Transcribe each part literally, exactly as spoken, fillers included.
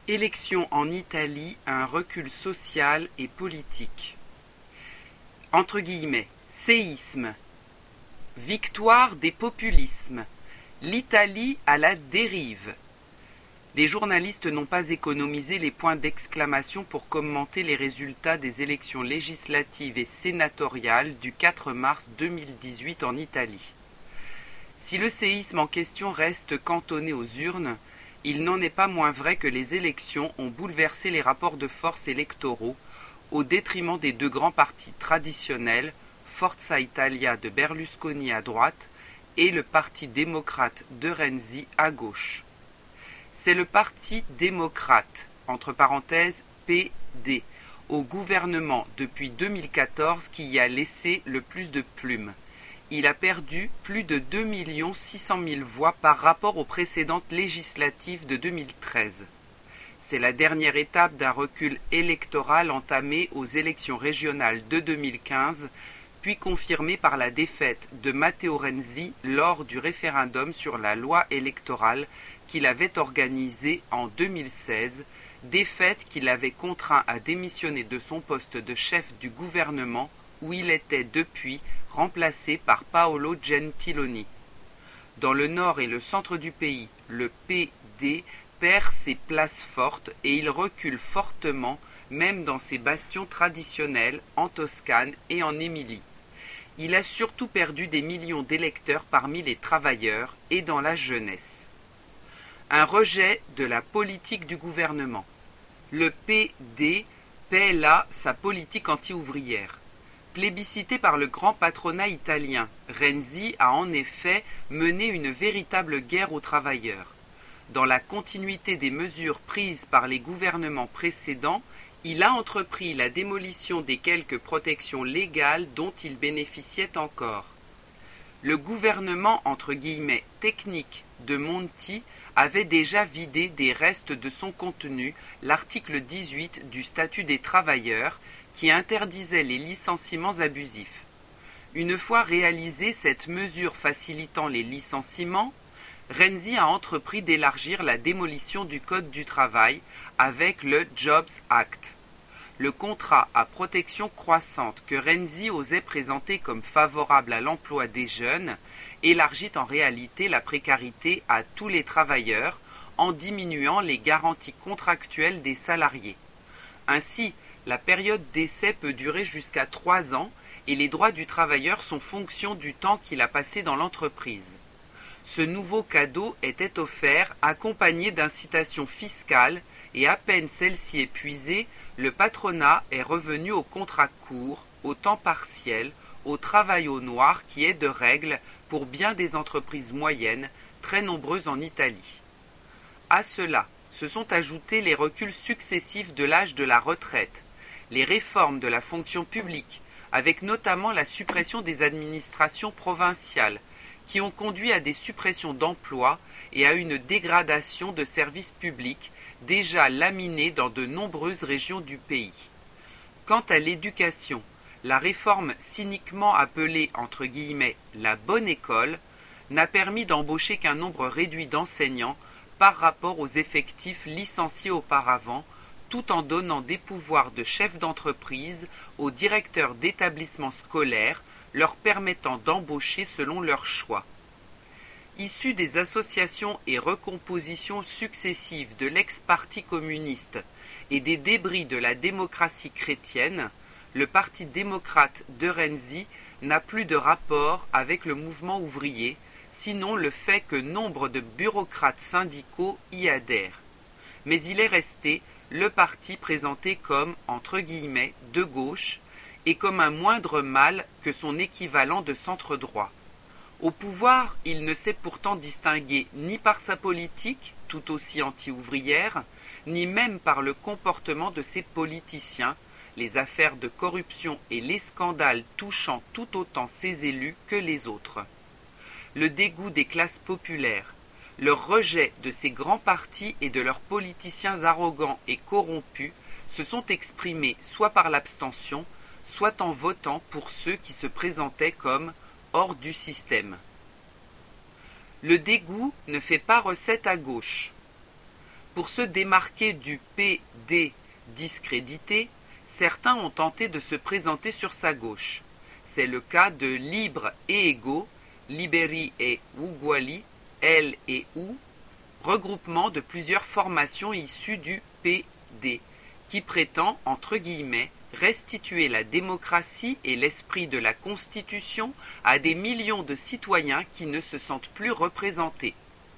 Élections en Italie, un recul social et politique. Entre guillemets, séisme. Victoire des populismes. L'Italie à la dérive. Les journalistes n'ont pas économisé les points d'exclamation pour commenter les résultats des élections législatives et sénatoriales du quatre mars deux mille dix-huit en Italie. Si le séisme en question reste cantonné aux urnes, il n'en est pas moins vrai que les élections ont bouleversé les rapports de force électoraux au détriment des deux grands partis traditionnels, Forza Italia de Berlusconi à droite et le Parti démocrate de Renzi à gauche. C'est le Parti démocrate, entre parenthèses P D, au gouvernement depuis deux mille quatorze qui y a laissé le plus de plumes. Il a perdu plus de deux millions six cent mille voix par rapport aux précédentes législatives de deux mille treize. C'est la dernière étape d'un recul électoral entamé aux élections régionales de deux mille quinze, puis confirmé par la défaite de Matteo Renzi lors du référendum sur la loi électorale qu'il avait organisé en deux mille seize, défaite qui l'avait contraint à démissionner de son poste de chef du gouvernement où il était depuis remplacé par Paolo Gentiloni. Dans le nord et le centre du pays, le P D perd ses places fortes et il recule fortement même dans ses bastions traditionnels en Toscane et en Émilie. Il a surtout perdu des millions d'électeurs parmi les travailleurs et dans la jeunesse. Un rejet de la politique du gouvernement. Le P D paie là sa politique anti-ouvrière. Plébiscité par le grand patronat italien, Renzi a en effet mené une véritable guerre aux travailleurs. Dans la continuité des mesures prises par les gouvernements précédents, il a entrepris la démolition des quelques protections légales dont il bénéficiait encore. Le gouvernement entre guillemets technique de Monti avait déjà vidé des restes de son contenu l'article dix-huit du statut des travailleurs qui interdisait les licenciements abusifs. Une fois réalisée cette mesure facilitant les licenciements, Renzi a entrepris d'élargir la démolition du Code du travail avec le Jobs Act. Le contrat à protection croissante que Renzi osait présenter comme favorable à l'emploi des jeunes élargit en réalité la précarité à tous les travailleurs en diminuant les garanties contractuelles des salariés. Ainsi, la période d'essai peut durer jusqu'à trois ans et les droits du travailleur sont fonction du temps qu'il a passé dans l'entreprise. Ce nouveau cadeau était offert accompagné d'incitations fiscales et à peine celle-ci épuisée, le patronat est revenu au contrat court, au temps partiel, au travail au noir qui est de règle pour bien des entreprises moyennes, très nombreuses en Italie. À cela, se sont ajoutés les reculs successifs de l'âge de la retraite, les réformes de la fonction publique, avec notamment la suppression des administrations provinciales, qui ont conduit à des suppressions d'emplois et à une dégradation de services publics déjà laminés dans de nombreuses régions du pays. Quant à l'éducation, la réforme cyniquement appelée entre guillemets la bonne école n'a permis d'embaucher qu'un nombre réduit d'enseignants par rapport aux effectifs licenciés auparavant, tout en donnant des pouvoirs de chef d'entreprise aux directeurs d'établissements scolaires, leur permettant d'embaucher selon leur choix. Issu des associations et recompositions successives de l'ex-parti communiste et des débris de la démocratie chrétienne, le Parti démocrate de Renzi n'a plus de rapport avec le mouvement ouvrier, sinon le fait que nombre de bureaucrates syndicaux y adhèrent. Mais il est resté le parti présenté comme, entre guillemets, de gauche, et comme un moindre mal que son équivalent de centre-droit. Au pouvoir, il ne s'est pourtant distingué ni par sa politique, tout aussi anti-ouvrière, ni même par le comportement de ses politiciens, les affaires de corruption et les scandales touchant tout autant ses élus que les autres. Le dégoût des classes populaires, leur rejet de ces grands partis et de leurs politiciens arrogants et corrompus se sont exprimés soit par l'abstention, soit en votant pour ceux qui se présentaient comme hors du système. Le dégoût ne fait pas recette à gauche. Pour se démarquer du P D discrédité, certains ont tenté de se présenter sur sa gauche. C'est le cas de Libre et Égaux, Liberi et Uguali, L et U, regroupement de plusieurs formations issues du P D, qui prétend, entre guillemets, restituer la démocratie et l'esprit de la Constitution à des millions de citoyens qui ne se sentent plus représentés.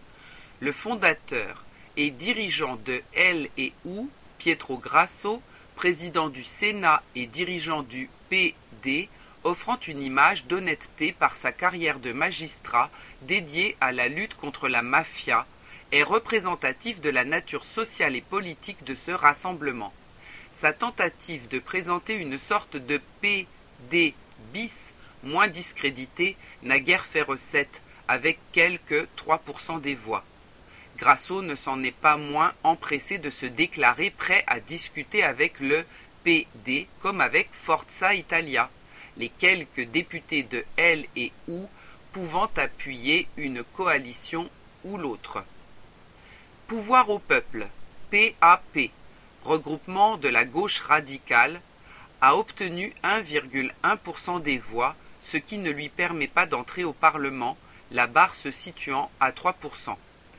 Le fondateur et dirigeant de L et U, Pietro Grasso, président du Sénat et dirigeant du P D, offrant une image d'honnêteté par sa carrière de magistrat dédiée à la lutte contre la mafia, est représentatif de la nature sociale et politique de ce rassemblement. Sa tentative de présenter une sorte de P D bis, moins discrédité, n'a guère fait recette, avec quelques trois pour cent des voix. Grasso ne s'en est pas moins empressé de se déclarer prêt à discuter avec le P D comme avec Forza Italia, les quelques députés de L et U pouvant appuyer une coalition ou l'autre. Pouvoir au peuple, P A P, regroupement de la gauche radicale, a obtenu un virgule un pour cent des voix, ce qui ne lui permet pas d'entrer au Parlement, la barre se situant à trois pour cent.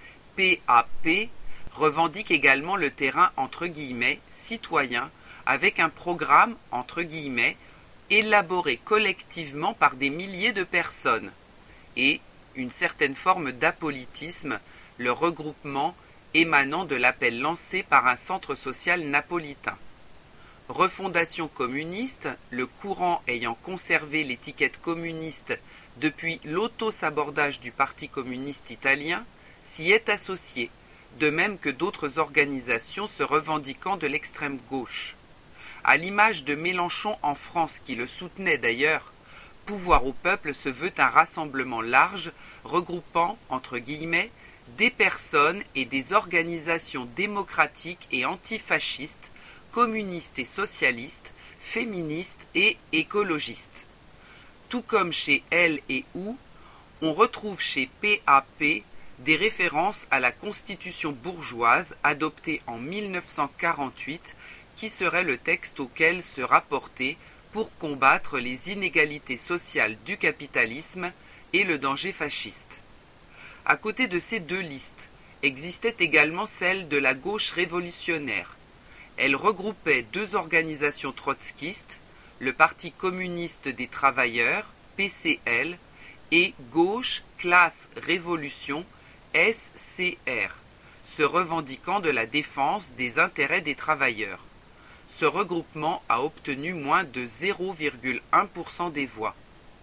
P A P revendique également le terrain entre guillemets citoyen avec un programme entre guillemets élaboré collectivement par des milliers de personnes et une certaine forme d'apolitisme, le regroupement émanant de l'appel lancé par un centre social napolitain. Refondation communiste, le courant ayant conservé l'étiquette communiste depuis l'auto-sabordage du Parti communiste italien, s'y est associé, de même que d'autres organisations se revendiquant de l'extrême gauche. À l'image de Mélenchon en France qui le soutenait d'ailleurs, Pouvoir au peuple se veut un rassemblement large regroupant, entre guillemets, des personnes et des organisations démocratiques et antifascistes, communistes et socialistes, féministes et écologistes. Tout comme chez L et U, on retrouve chez P A P des références à la constitution bourgeoise adoptée en mille neuf cent quarante-huit, qui serait le texte auquel se rapporter pour combattre les inégalités sociales du capitalisme et le danger fasciste. À côté de ces deux listes, existait également celle de la gauche révolutionnaire. Elle regroupait deux organisations trotskistes, le Parti communiste des travailleurs, P C L, et Gauche, Classe, Révolution, S C R, se revendiquant de la défense des intérêts des travailleurs. Ce regroupement a obtenu moins de zéro virgule un pour cent des voix.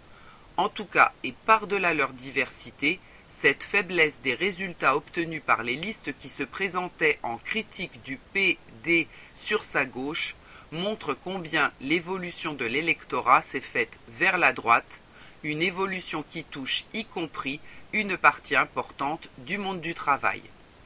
En tout cas, et par-delà leur diversité, cette faiblesse des résultats obtenus par les listes qui se présentaient en critique du P D sur sa gauche montre combien l'évolution de l'électorat s'est faite vers la droite, une évolution qui touche y compris une partie importante du monde du travail.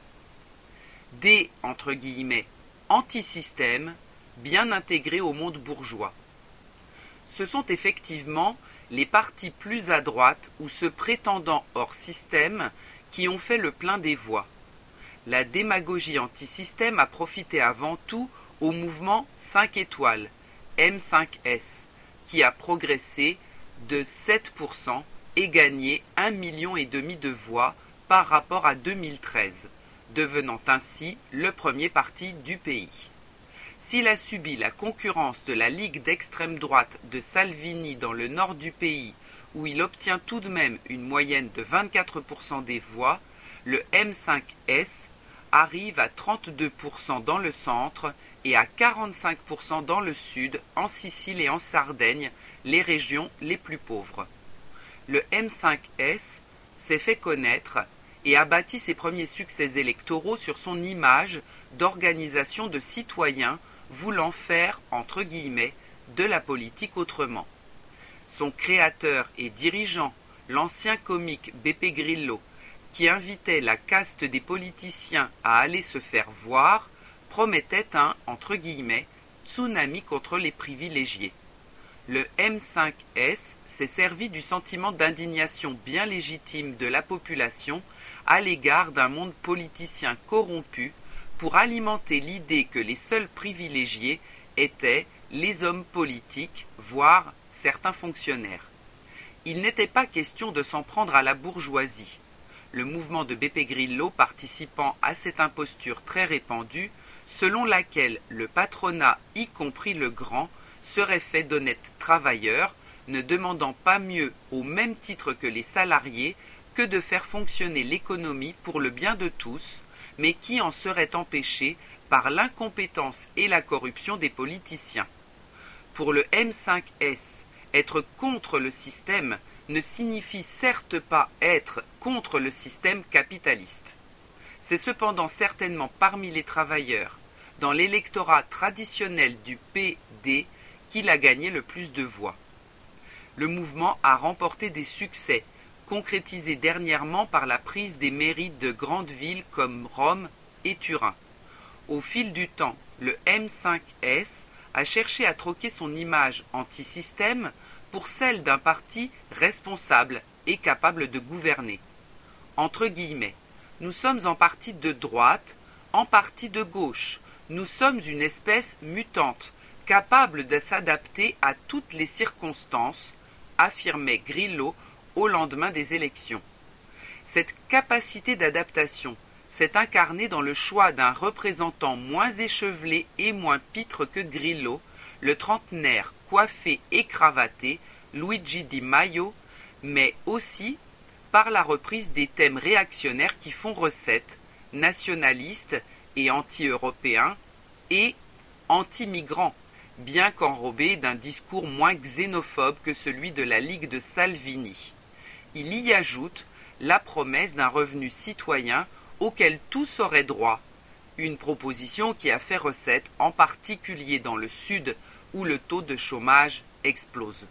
Des, entre guillemets, antisystèmes, bien intégrés au monde bourgeois. Ce sont effectivement les partis plus à droite ou se prétendant hors système qui ont fait le plein des voix. La démagogie anti-système a profité avant tout au mouvement cinq étoiles, M cinq S, qui a progressé de sept pour cent et gagné un million et demi de voix par rapport à deux mille treize, devenant ainsi le premier parti du pays. S'il a subi la concurrence de la Ligue d'extrême droite de Salvini dans le nord du pays, où il obtient tout de même une moyenne de vingt-quatre pour cent des voix, le M cinq S arrive à trente-deux pour cent dans le centre et à quarante-cinq pour cent dans le sud, en Sicile et en Sardaigne, les régions les plus pauvres. Le M cinq S s'est fait connaître et a bâti ses premiers succès électoraux sur son image d'organisation de citoyens voulant faire, entre guillemets, de la politique autrement. Son créateur et dirigeant, l'ancien comique Beppe Grillo, qui invitait la caste des politiciens à aller se faire voir, promettait un, entre guillemets, tsunami contre les privilégiés. Le M cinq S s'est servi du sentiment d'indignation bien légitime de la population à l'égard d'un monde politicien corrompu pour alimenter l'idée que les seuls privilégiés étaient les hommes politiques, voire certains fonctionnaires. Il n'était pas question de s'en prendre à la bourgeoisie. Le mouvement de Beppe Grillo participant à cette imposture très répandue, selon laquelle le patronat, y compris le grand, serait fait d'honnêtes travailleurs, ne demandant pas mieux au même titre que les salariés que de faire fonctionner l'économie pour le bien de tous, mais qui en serait empêché par l'incompétence et la corruption des politiciens. Pour le M cinq S, être contre le système ne signifie certes pas être contre le système capitaliste. C'est cependant certainement parmi les travailleurs, dans l'électorat traditionnel du P D, qu'il a gagné le plus de voix. Le mouvement a remporté des succès, concrétisés dernièrement par la prise des mairies de grandes villes comme Rome et Turin. Au fil du temps, le M cinq S a cherché à troquer son image anti-système pour celle d'un parti responsable et capable de gouverner. Entre guillemets, nous sommes en partie de droite, en partie de gauche. Nous sommes une espèce mutante, capable de s'adapter à toutes les circonstances, affirmait Grillo au lendemain des élections. Cette capacité d'adaptation s'est incarnée dans le choix d'un représentant moins échevelé et moins pitre que Grillo, le trentenaire coiffé et cravaté, Luigi Di Maio, mais aussi par la reprise des thèmes réactionnaires qui font recette, nationalistes et anti-européens, et anti-migrants, bien qu'enrobés d'un discours moins xénophobe que celui de la Ligue de Salvini. Il y ajoute la promesse d'un revenu citoyen auquel tous auraient droit, une proposition qui a fait recette, en particulier dans le Sud où le taux de chômage explose.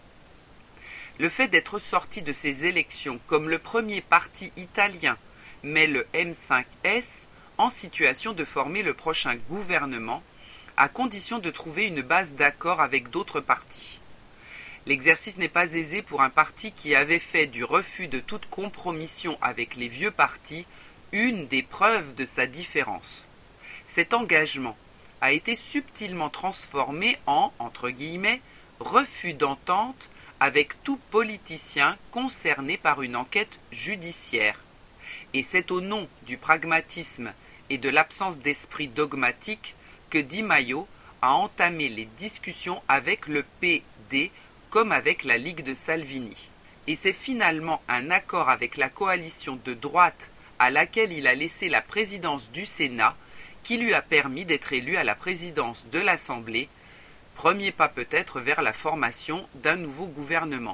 Le fait d'être sorti de ces élections comme le premier parti italien met le M cinq S en situation de former le prochain gouvernement, à condition de trouver une base d'accord avec d'autres partis. L'exercice n'est pas aisé pour un parti qui avait fait du refus de toute compromission avec les vieux partis une des preuves de sa différence. Cet engagement a été subtilement transformé en, entre guillemets, refus d'entente avec tout politicien concerné par une enquête judiciaire. Et c'est au nom du pragmatisme et de l'absence d'esprit dogmatique que Di Maio a entamé les discussions avec le P D comme avec la Ligue de Salvini. Et c'est finalement un accord avec la coalition de droite à laquelle il a laissé la présidence du Sénat qui lui a permis d'être élu à la présidence de l'Assemblée, premier pas peut-être vers la formation d'un nouveau gouvernement.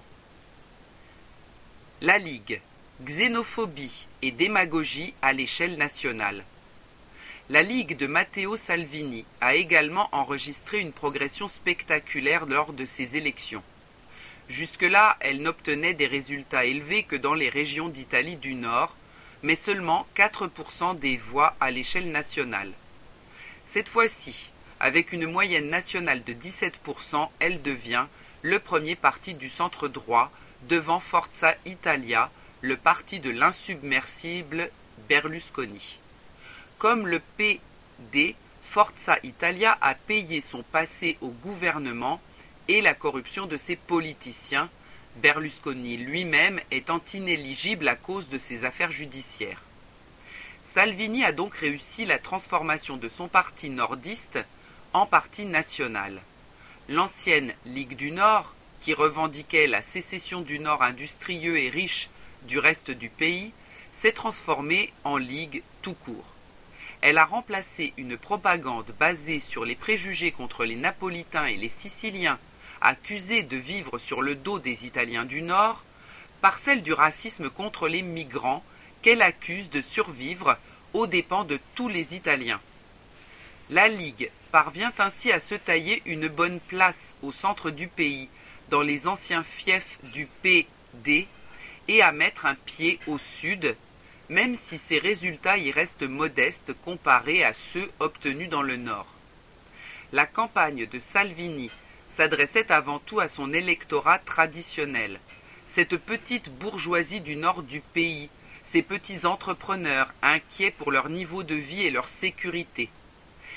La Ligue, xénophobie et démagogie à l'échelle nationale. La Ligue de Matteo Salvini a également enregistré une progression spectaculaire lors de ces élections. Jusque-là, elle n'obtenait des résultats élevés que dans les régions d'Italie du Nord, mais seulement quatre pour cent des voix à l'échelle nationale. Cette fois-ci, avec une moyenne nationale de dix-sept pour cent, elle devient le premier parti du centre droit devant Forza Italia, le parti de l'insubmersible Berlusconi. Comme le P D, Forza Italia a payé son passé au gouvernement et la corruption de ses politiciens, Berlusconi lui-même étant inéligible à cause de ses affaires judiciaires. Salvini a donc réussi la transformation de son parti nordiste en parti national. L'ancienne Ligue du Nord, qui revendiquait la sécession du Nord industrieux et riche du reste du pays, s'est transformée en Ligue tout court. Elle a remplacé une propagande basée sur les préjugés contre les Napolitains et les Siciliens, accusés de vivre sur le dos des Italiens du Nord, par celle du racisme contre les migrants qu'elle accuse de survivre aux dépens de tous les Italiens. La Ligue parvient ainsi à se tailler une bonne place au centre du pays, dans les anciens fiefs du P D, et à mettre un pied au sud, même si ses résultats y restent modestes comparés à ceux obtenus dans le Nord. La campagne de Salvini s'adressait avant tout à son électorat traditionnel, cette petite bourgeoisie du nord du pays, ces petits entrepreneurs inquiets pour leur niveau de vie et leur sécurité.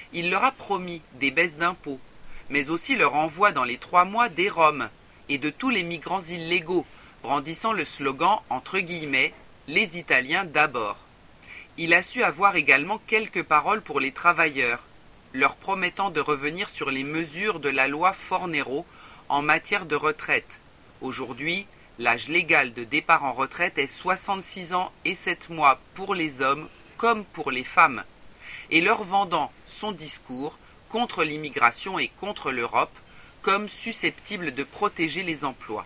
Il leur a promis des baisses d'impôts, mais aussi leur envoi dans les trois mois des Roms et de tous les migrants illégaux, brandissant le slogan entre guillemets « les Italiens d'abord ». Il a su avoir également quelques paroles pour les travailleurs, leur promettant de revenir sur les mesures de la loi Fornero en matière de retraite. Aujourd'hui, l'âge légal de départ en retraite est soixante-six ans et sept mois pour les hommes comme pour les femmes, et leur vendant son discours contre l'immigration et contre l'Europe comme susceptible de protéger les emplois.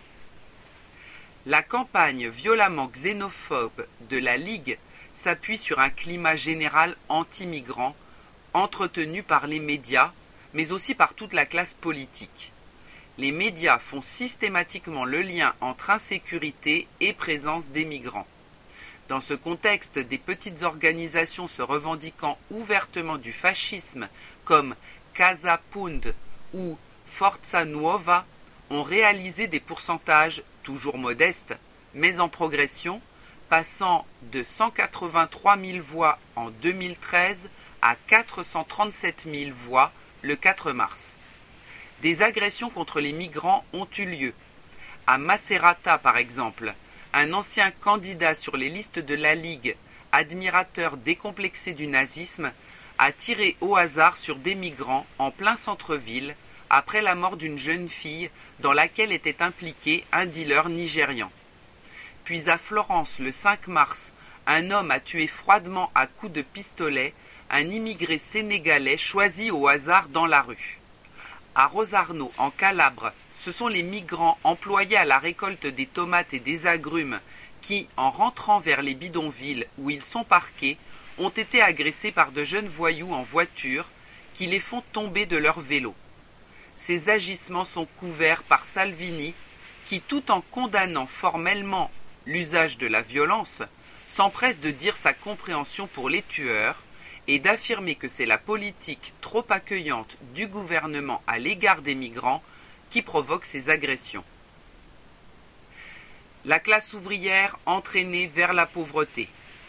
La campagne violemment xénophobe de la Ligue s'appuie sur un climat général anti-migrant entretenu par les médias, mais aussi par toute la classe politique. Les médias font systématiquement le lien entre insécurité et présence des migrants. Dans ce contexte, des petites organisations se revendiquant ouvertement du fascisme, comme Casa Pound ou Forza Nuova, ont réalisé des pourcentages toujours modestes, mais en progression, passant de cent quatre-vingt-trois mille voix en deux mille treize à quatre cent trente-sept mille voix le quatre mars. Des agressions contre les migrants ont eu lieu. À Macerata, par exemple, un ancien candidat sur les listes de la Ligue, admirateur décomplexé du nazisme, a tiré au hasard sur des migrants en plein centre-ville après la mort d'une jeune fille dans laquelle était impliqué un dealer nigérian. Puis à Florence, le cinq mars, un homme a tué froidement à coups de pistolet un immigré sénégalais choisi au hasard dans la rue. À Rosarno, en Calabre, ce sont les migrants employés à la récolte des tomates et des agrumes qui, en rentrant vers les bidonvilles où ils sont parqués, ont été agressés par de jeunes voyous en voiture qui les font tomber de leur vélo. Ces agissements sont couverts par Salvini qui, tout en condamnant formellement l'usage de la violence, s'empresse de dire sa compréhension pour les tueurs et d'affirmer que c'est la politique trop accueillante du gouvernement à l'égard des migrants qui provoque ces agressions. La classe ouvrière entraînée vers la pauvreté.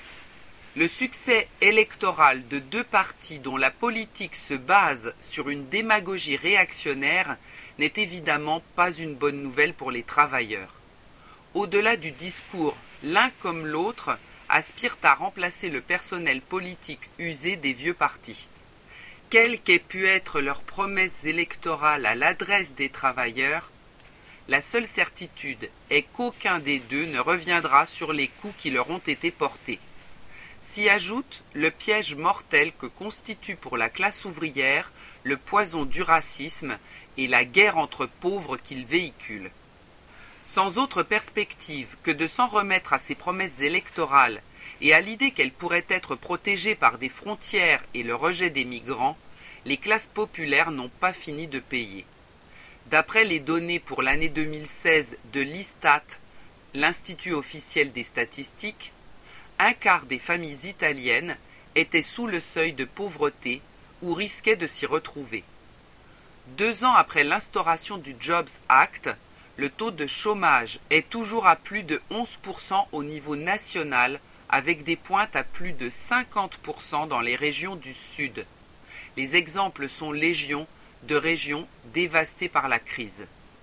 Le succès électoral de deux partis dont la politique se base sur une démagogie réactionnaire n'est évidemment pas une bonne nouvelle pour les travailleurs. Au-delà du discours, l'un comme l'autre aspirent à remplacer le personnel politique usé des vieux partis. Quelles qu'aient pu être leurs promesses électorales à l'adresse des travailleurs, la seule certitude est qu'aucun des deux ne reviendra sur les coups qui leur ont été portés. S'y ajoute le piège mortel que constitue pour la classe ouvrière le poison du racisme et la guerre entre pauvres qu'il véhicule. Sans autre perspective que de s'en remettre à ses promesses électorales et à l'idée qu'elles pourraient être protégées par des frontières et le rejet des migrants, les classes populaires n'ont pas fini de payer. D'après les données pour l'année deux mille seize de l'Istat, l'Institut officiel des statistiques, un quart des familles italiennes étaient sous le seuil de pauvreté ou risquaient de s'y retrouver. Deux ans après l'instauration du Jobs Act, le taux de chômage est toujours à plus de onze pour cent au niveau national, avec des pointes à plus de cinquante pour cent dans les régions du Sud. Les exemples sont légion de régions dévastées par la crise.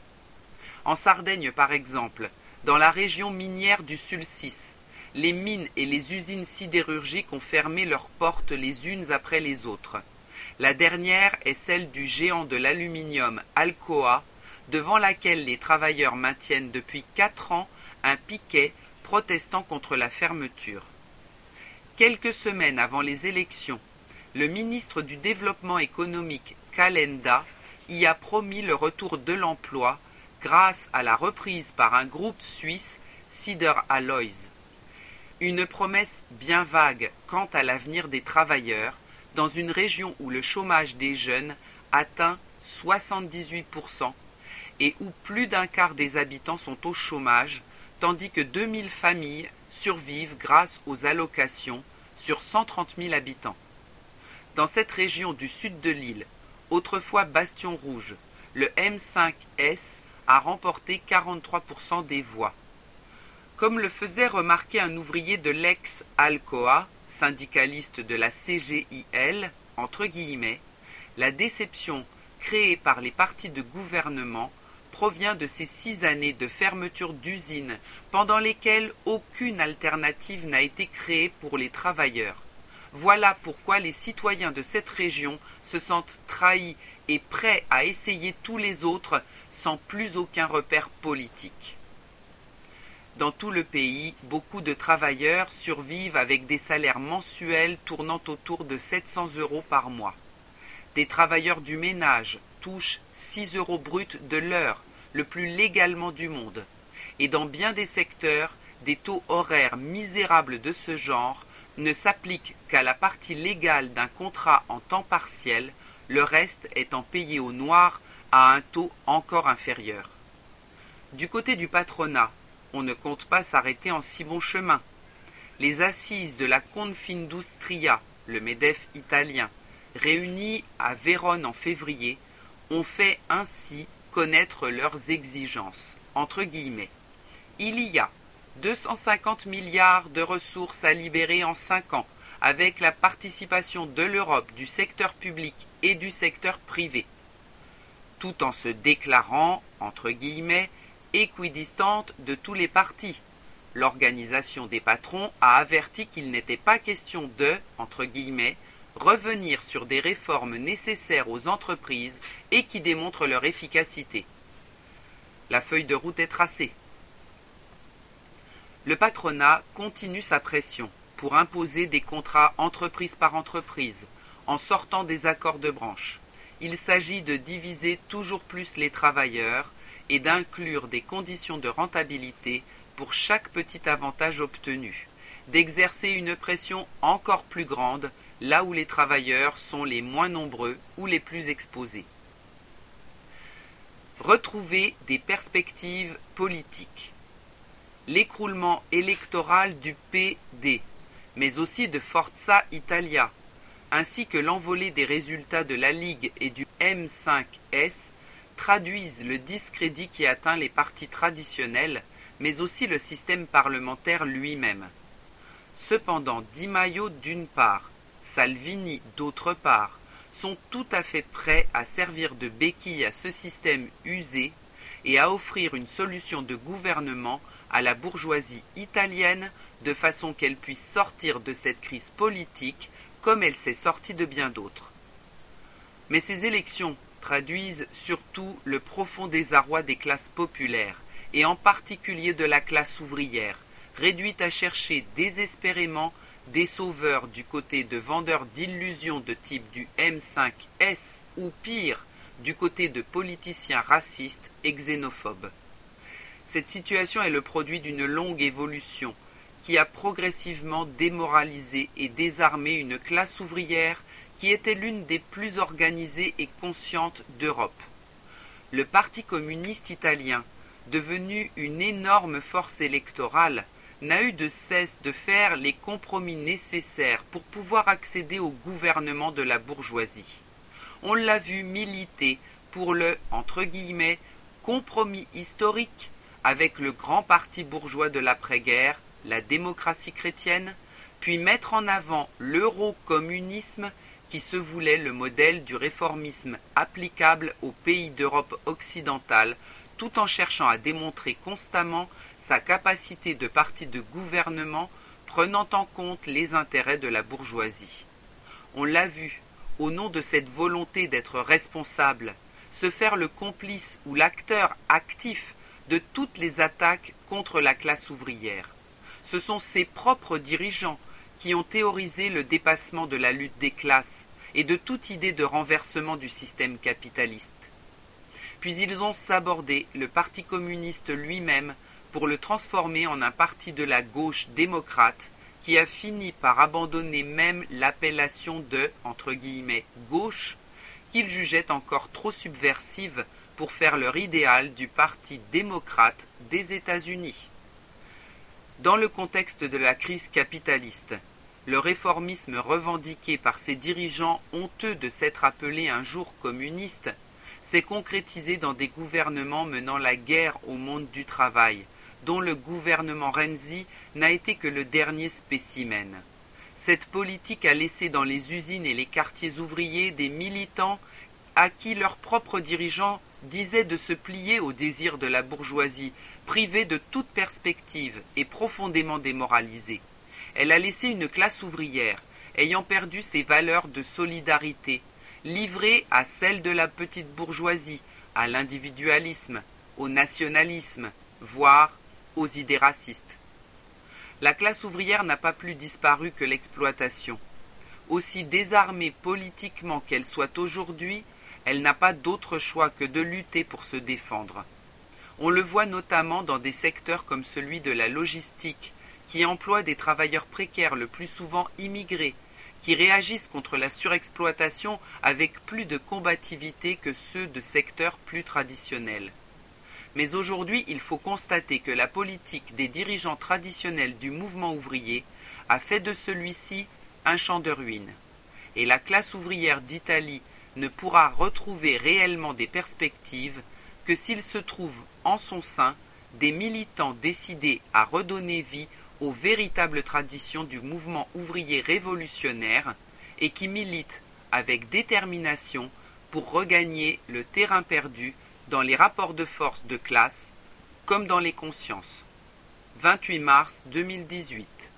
En Sardaigne, par exemple, dans la région minière du Sulcis, les mines et les usines sidérurgiques ont fermé leurs portes les unes après les autres. La dernière est celle du géant de l'aluminium Alcoa, devant laquelle les travailleurs maintiennent depuis quatre ans un piquet protestant contre la fermeture. Quelques semaines avant les élections, le ministre du Développement économique Calenda y a promis le retour de l'emploi grâce à la reprise par un groupe suisse Sideralloys. Une promesse bien vague quant à l'avenir des travailleurs dans une région où le chômage des jeunes atteint soixante-dix-huit pour cent et où plus d'un quart des habitants sont au chômage, tandis que deux mille familles survivent grâce aux allocations sur cent trente mille habitants. Dans cette région du sud de l'île, autrefois Bastion Rouge, le M cinq S a remporté quarante-trois pour cent des voix. Comme le faisait remarquer un ouvrier de l'ex-Alcoa, syndicaliste de la C G I L, entre guillemets, La déception créée par les partis de gouvernement provient de ces six années de fermeture d'usines pendant lesquelles aucune alternative n'a été créée pour les travailleurs. Voilà pourquoi les citoyens de cette région se sentent trahis et prêts à essayer tous les autres sans plus aucun repère politique. Dans tout le pays, beaucoup de travailleurs survivent avec des salaires mensuels tournant autour de sept cents euros par mois. Des travailleurs du ménage touchent six euros bruts de l'heure, le plus légalement du monde. Et dans bien des secteurs, des taux horaires misérables de ce genre ne s'appliquent qu'à la partie légale d'un contrat en temps partiel, le reste étant payé au noir à un taux encore inférieur. Du côté du patronat, on ne compte pas s'arrêter en si bon chemin. Les assises de la Confindustria, le MEDEF italien, réunies à Vérone en février, ont fait ainsi connaître leurs exigences, entre guillemets. Il y a deux cent cinquante milliards de ressources à libérer en cinq ans, avec la participation de l'Europe, du secteur public et du secteur privé, tout en se déclarant, entre guillemets, équidistante de tous les partis. L'organisation des patrons a averti qu'il n'était pas question de, entre guillemets, revenir sur des réformes nécessaires aux entreprises et qui démontrent leur efficacité. La feuille de route est tracée. Le patronat continue sa pression pour imposer des contrats entreprise par entreprise, en sortant des accords de branche. Il s'agit de diviser toujours plus les travailleurs et d'inclure des conditions de rentabilité pour chaque petit avantage obtenu, d'exercer une pression encore plus grande là où les travailleurs sont les moins nombreux ou les plus exposés. Retrouver des perspectives politiques. L'écroulement électoral du P D, mais aussi de Forza Italia, ainsi que l'envolée des résultats de la Ligue et du M cinq S, traduisent le discrédit qui atteint les partis traditionnels, mais aussi le système parlementaire lui-même. Cependant, Di Maio d'une part, Salvini d'autre part, sont tout à fait prêts à servir de béquille à ce système usé et à offrir une solution de gouvernement à la bourgeoisie italienne de façon qu'elle puisse sortir de cette crise politique comme elle s'est sortie de bien d'autres. Mais ces élections traduisent surtout le profond désarroi des classes populaires, et en particulier de la classe ouvrière, réduite à chercher désespérément des sauveurs du côté de vendeurs d'illusions de type du M cinq S, ou pire, du côté de politiciens racistes et xénophobes. Cette situation est le produit d'une longue évolution qui a progressivement démoralisé et désarmé une classe ouvrière qui était l'une des plus organisées et conscientes d'Europe. Le Parti communiste italien, devenu une énorme force électorale, n'a eu de cesse de faire les compromis nécessaires pour pouvoir accéder au gouvernement de la bourgeoisie. On l'a vu militer pour le, entre guillemets, compromis historique avec le grand parti bourgeois de l'après-guerre, la démocratie chrétienne, puis mettre en avant l'eurocommunisme qui se voulait le modèle du réformisme applicable aux pays d'Europe occidentale, tout en cherchant à démontrer constamment sa capacité de parti de gouvernement prenant en compte les intérêts de la bourgeoisie. On l'a vu, au nom de cette volonté d'être responsable, se faire le complice ou l'acteur actif de toutes les attaques contre la classe ouvrière. Ce sont ses propres dirigeants qui ont théorisé le dépassement de la lutte des classes et de toute idée de renversement du système capitaliste. Puis ils ont sabordé le Parti communiste lui-même pour le transformer en un parti de la gauche démocrate qui a fini par abandonner même l'appellation de, entre guillemets, gauche, qu'ils jugeaient encore trop subversive pour faire leur idéal du Parti démocrate des États-Unis. Dans le contexte de la crise capitaliste, le réformisme revendiqué par ces dirigeants honteux de s'être appelés un jour communistes s'est concrétisé dans des gouvernements menant la guerre au monde du travail, dont le gouvernement Renzi n'a été que le dernier spécimen. Cette politique a laissé dans les usines et les quartiers ouvriers des militants à qui leurs propres dirigeants disaient de se plier aux désirs de la bourgeoisie, privée de toute perspective et profondément démoralisée. Elle a laissé une classe ouvrière, ayant perdu ses valeurs de solidarité, livrée à celles de la petite bourgeoisie, à l'individualisme, au nationalisme, voire aux idées racistes. La classe ouvrière n'a pas plus disparu que l'exploitation. Aussi désarmée politiquement qu'elle soit aujourd'hui, elle n'a pas d'autre choix que de lutter pour se défendre. On le voit notamment dans des secteurs comme celui de la logistique, qui emploie des travailleurs précaires le plus souvent immigrés, qui réagissent contre la surexploitation avec plus de combativité que ceux de secteurs plus traditionnels. Mais aujourd'hui, il faut constater que la politique des dirigeants traditionnels du mouvement ouvrier a fait de celui-ci un champ de ruines. Et la classe ouvrière d'Italie ne pourra retrouver réellement des perspectives que s'il se trouve en son sein des militants décidés à redonner vie aux véritables traditions du mouvement ouvrier révolutionnaire et qui militent avec détermination pour regagner le terrain perdu dans les rapports de force de classe comme dans les consciences. vingt-huit mars deux mille dix-huit.